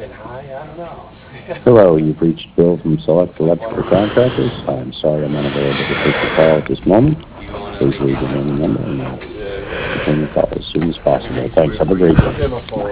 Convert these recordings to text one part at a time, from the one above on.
Hello, you've reached Bill from Select Electrical Contractors. I'm sorry I'm unavailable to take your call at this moment. Please leave your name and number, and I'll return your call as soon as possible. Thanks. Have a great day. Bye.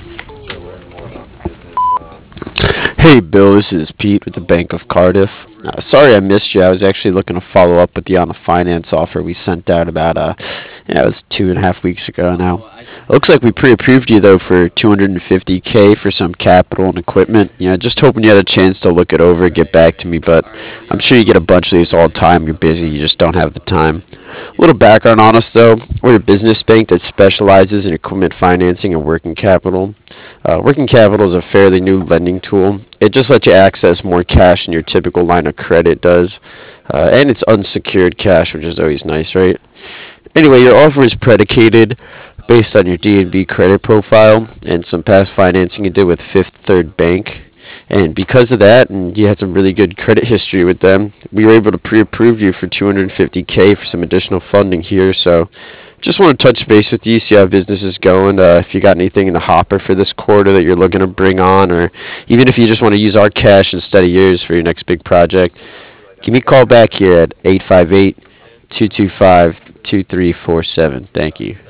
Hey Bill, this is Pete with the Bank of Cardiff. Sorry I missed you. I was actually looking to follow up with you on a finance offer we sent out about it was 2.5 weeks ago now. Looks like we pre-approved you though for 250K for some capital and equipment. Just hoping you had a chance to look it over, get back to me. But I'm sure you get a bunch of these all the time. You're busy. You just don't have the time. A little background on us though. We're a business bank that specializes in equipment financing and working capital. Working capital is a fairly new lending tool. It just lets you access more cash than your typical line of credit does. And it's unsecured cash, which is always nice, right? Anyway, your offer is predicated based on your D&B credit profile and some past financing you did with Fifth Third Bank. And because of that, and you had some really good credit history with them, we were able to pre-approve you for 250K for some additional funding here. So just want to touch base with you, see how business is going. If you got anything in the hopper for this quarter that you're looking to bring on, or even if you just want to use our cash instead of yours for your next big project, give me a call back here at 858 225 2347. Thank you.